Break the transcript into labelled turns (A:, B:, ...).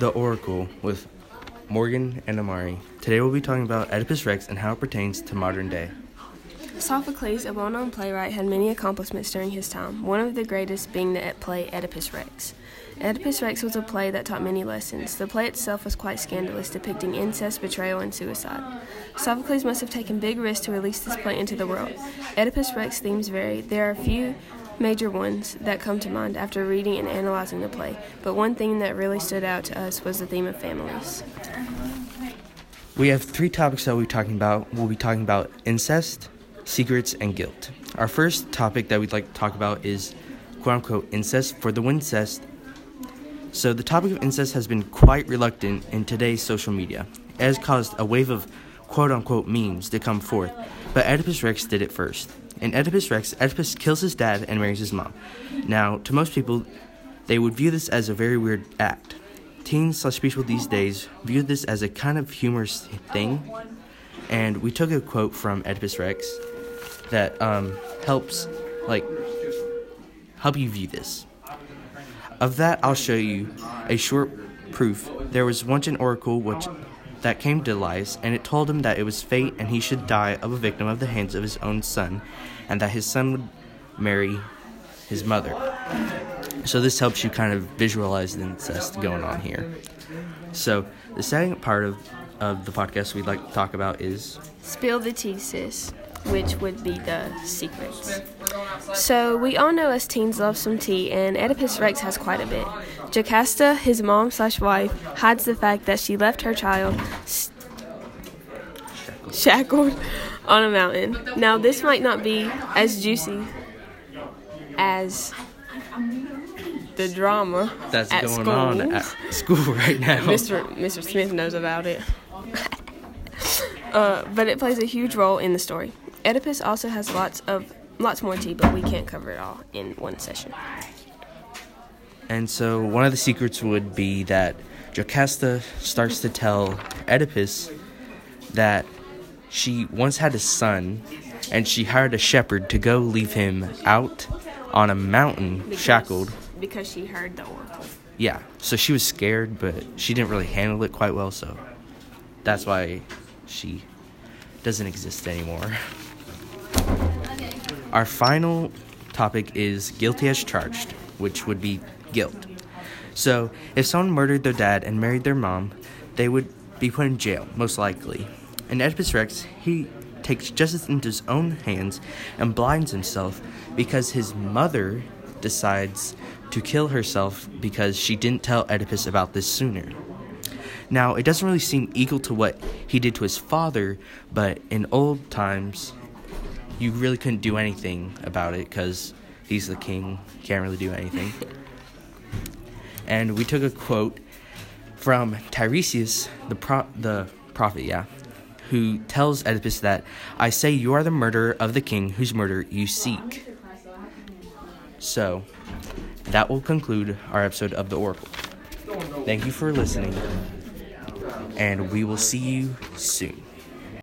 A: The Oracle with Morgan and Amari. Today we'll be talking about Oedipus Rex and how it pertains to modern day.
B: Sophocles, a well-known playwright, had many accomplishments during his time, one of the greatest being the play Oedipus Rex. Oedipus Rex was a play that taught many lessons. The play itself was quite scandalous, depicting incest, betrayal, and suicide. Sophocles must have taken big risks to release this play into the world. Oedipus Rex themes vary. There are a few major ones that come to mind after reading and analyzing the play, but one thing that really stood out to us was the theme of families.
A: We have 3 topics that we'll be talking about. We'll be talking about incest, secrets, and guilt. Our first topic that we'd like to talk about is quote-unquote incest for the Wincest. So the topic of incest has been quite reluctant in today's social media. It has caused a wave of quote-unquote memes to come forth, but Oedipus Rex did it first. In Oedipus Rex, Oedipus kills his dad and marries his mom. Now, to most people, they would view this as a very weird act. Teens/people these days view this as a kind of humorous thing, and we took a quote from Oedipus Rex that helps help you view this. Of that, I'll show you a short proof. There was once an oracle that came to Elias, and it told him that it was fate and he should die of a victim of the hands of his own son, and that his son would marry his mother. So this helps you kind of visualize the incest going on here. So the second part of the podcast we'd like to talk about is
B: Spill the tea, sis, which would be the secrets. So we all know us teens love some tea, and Oedipus Rex has quite a bit. Jocasta, his mom/wife, hides the fact that she left her child shackled on a mountain. Now, this might not be as juicy as the drama
A: that's
B: at
A: going
B: school.
A: on at school right now.
B: Mr. Smith knows about it. But it plays a huge role in the story. Oedipus also has lots more tea, but we can't cover it all in one session.
A: And so one of the secrets would be that Jocasta starts to tell Oedipus that she once had a son, and she hired a shepherd to go leave him out on a mountain shackled.
B: Because she heard the oracle.
A: Yeah, so she was scared, but she didn't really handle it quite well, so that's why she doesn't exist anymore. Our final topic is guilty as charged, which would be guilt. So, if someone murdered their dad and married their mom, they would be put in jail, most likely. In Oedipus Rex, he takes justice into his own hands and blinds himself because his mother decides to kill herself because she didn't tell Oedipus about this sooner. Now, it doesn't really seem equal to what he did to his father, but in old times, you really couldn't do anything about it because he's the king, can't really do anything. And we took a quote from Tiresias, the prophet, who tells Oedipus that, "I say you are the murderer of the king whose murder you seek." So, that will conclude our episode of The Oracle. Thank you for listening, and we will see you soon.